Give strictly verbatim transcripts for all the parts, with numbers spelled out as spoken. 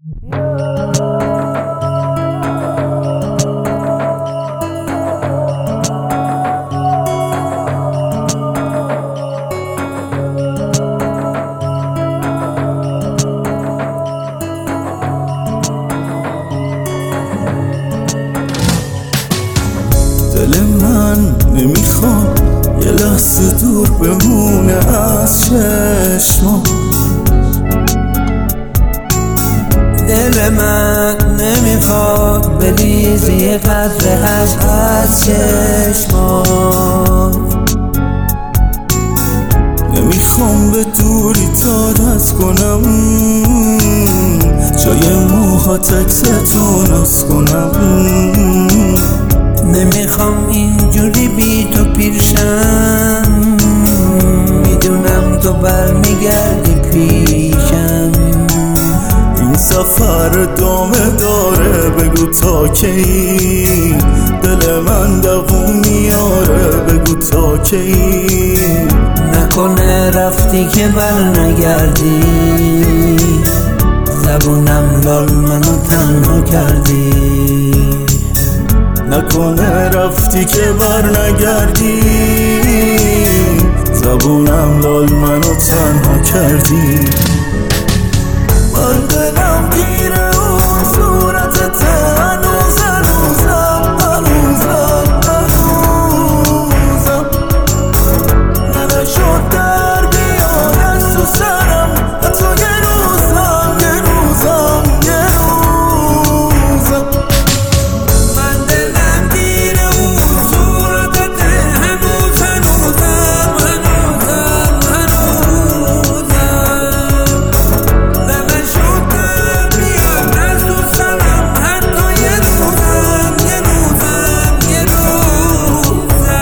دل من نمیخواد یه لحظه دور بمونه از چشمم. دل من نمیخواد بریزی یه قطره از از چشمام. نمیخوام به دوری عادت کنم، جای موهات عکستو ناز کنم. نمیخوام اینجوری بی تو پیرشم، میدونم تو برمیگردی پیشم. این سفر ادامه داره، بگو تا کی دل من دووم میاره، بگو تا کی. نکنه رفتی که بر نگردی، زبونم لال منو تنها کردی. نکنه رفتی که بر نگردی، زبونم لال منو تنها کردی. من دلم گیره اون صورتت هنوز هنوزم هنوزم هنوزم نشد در بیاد از تو سرم، حتی یه روزم یه روزم یه روزم. من دلم گیره اون صورتت هنوز هنوزم هنوزم هنوزم نشد در بیاد از تو سرم، حتی یه روزم یه روزم یه روزم.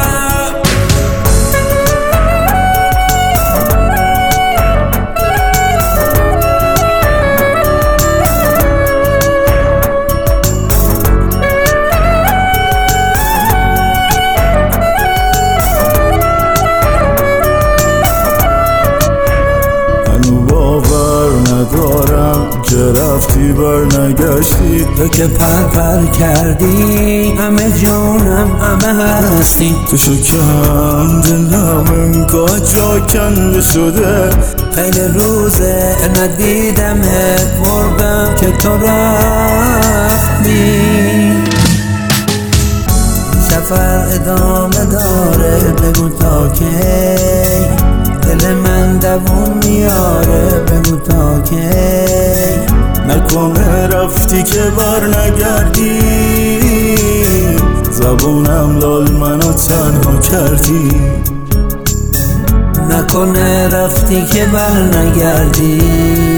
ندارم که رفتی بر نگشتی، تو که پر پر کردی همه جونم همه هستی. تو شکم دلم انگاه جا کنده شده، خیلی روزه ندیدمت مردم که تو رفتی. سفر ادامه داره، بگو تا کی دل من دووم میاره، بگو تا کی. نکنه رفتی که بر نگردی، زبونم لال منو تنها کردی. نکنه رفتی که بر نگردی،